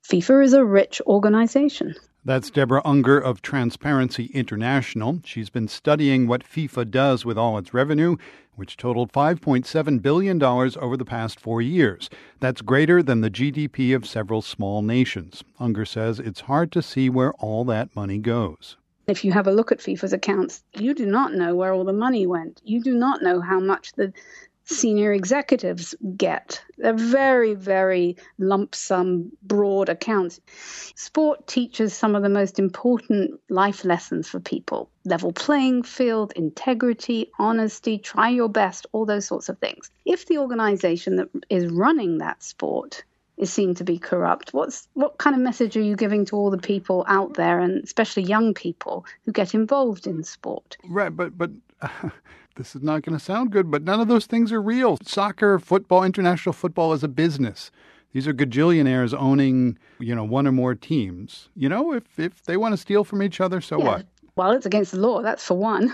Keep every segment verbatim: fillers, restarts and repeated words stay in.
FIFA is a rich organization. That's Deborah Unger of Transparency International. She's been studying what FIFA does with all its revenue, which totaled five point seven billion dollars over the past four years. That's greater than the G D P of several small nations. Unger says it's hard to see where all that money goes. If you have a look at FIFA's accounts, you do not know where all the money went. You do not know how much the senior executives get. They're very, very lump sum, broad accounts. Sport teaches some of the most important life lessons for people. Level playing field, integrity, honesty, try your best, all those sorts of things. If the organization that is running that sport is seen to be corrupt, what's what kind of message are you giving to all the people out there, and especially young people who get involved in sport? Right, but but uh, this is not going to sound good, but none of those things are real. Soccer, football, international football is a business. These are gajillionaires owning, you know, one or more teams. You know, if if they want to steal from each other, so yeah. what? Well, it's against the law, that's for one.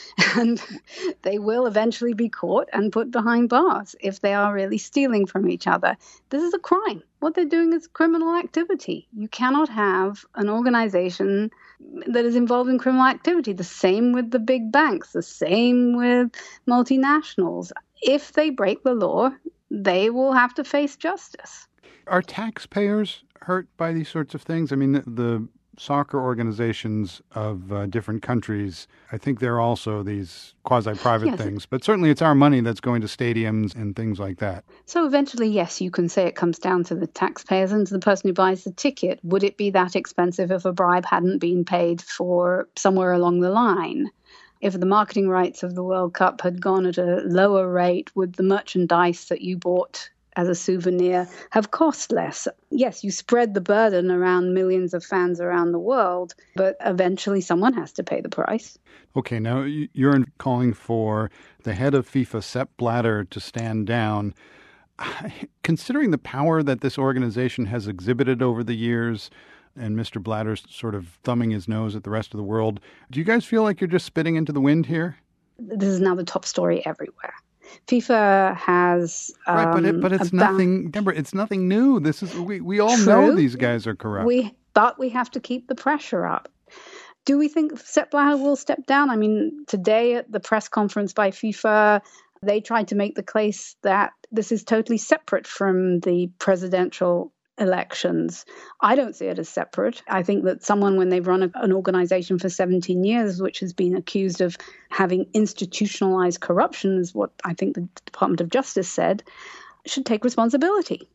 And they will eventually be caught and put behind bars if they are really stealing from each other. This is a crime. What they're doing is criminal activity. You cannot have an organization that is involved in criminal activity. The same with the big banks, the same with multinationals. If they break the law, they will have to face justice. Are taxpayers hurt by these sorts of things? I mean, the, the soccer organizations of uh, different countries, I think they're also these quasi-private yes. things. But certainly it's our money that's going to stadiums and things like that. So eventually, yes, you can say it comes down to the taxpayers and to the person who buys the ticket. Would it be that expensive if a bribe hadn't been paid for somewhere along the line? If the marketing rights of the World Cup had gone at a lower rate, would the merchandise that you bought as a souvenir have cost less? Yes, you spread the burden around millions of fans around the world, but eventually someone has to pay the price. Okay, now you're calling for the head of FIFA, Sepp Blatter, to stand down. Considering the power that this organization has exhibited over the years, and Mister Blatter's sort of thumbing his nose at the rest of the world, do you guys feel like you're just spitting into the wind here? This is now the top story everywhere. FIFA has um, right, but it, but it's about, nothing. Remember, it's nothing new. This is we we all true, know these guys are corrupt. We but we have to keep the pressure up. Do we think Sepp Blatter will step down? I mean, today at the press conference by FIFA, they tried to make the case that this is totally separate from the presidential elections. I don't see it as separate. I think that someone, when they've run a, an organization for seventeen years, which has been accused of having institutionalized corruption, is what I think the Department of Justice said, should take responsibility.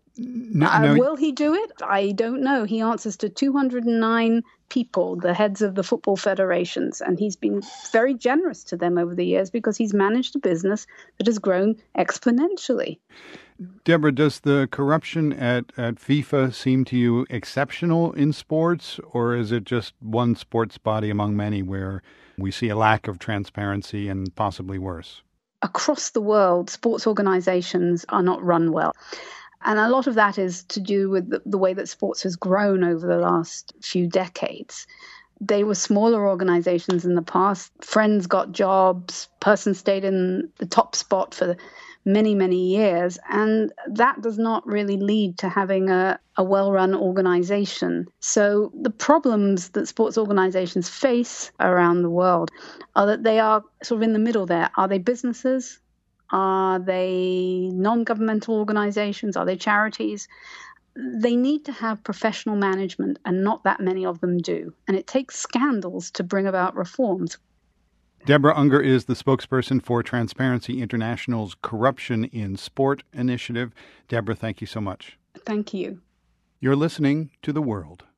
No, uh, no. Will he do it? I don't know. He answers to two hundred nine people, the heads of the football federations, and he's been very generous to them over the years because he's managed a business that has grown exponentially. Deborah, does the corruption at, at FIFA seem to you exceptional in sports, or is it just one sports body among many where we see a lack of transparency and possibly worse? Across the world, sports organizations are not run well. And a lot of that is to do with the, the way that sports has grown over the last few decades. They were smaller organizations in the past. Friends got jobs, person stayed in the top spot for many, many years. And that does not really lead to having a, a well-run organization. So the problems that sports organizations face around the world are that they are sort of in the middle there. Are they businesses? Are they non-governmental organizations? Are they charities? They need to have professional management, and not that many of them do. And it takes scandals to bring about reforms. Deborah Unger is the spokesperson for Transparency International's Corruption in Sport initiative. Deborah, thank you so much. Thank you. You're listening to The World.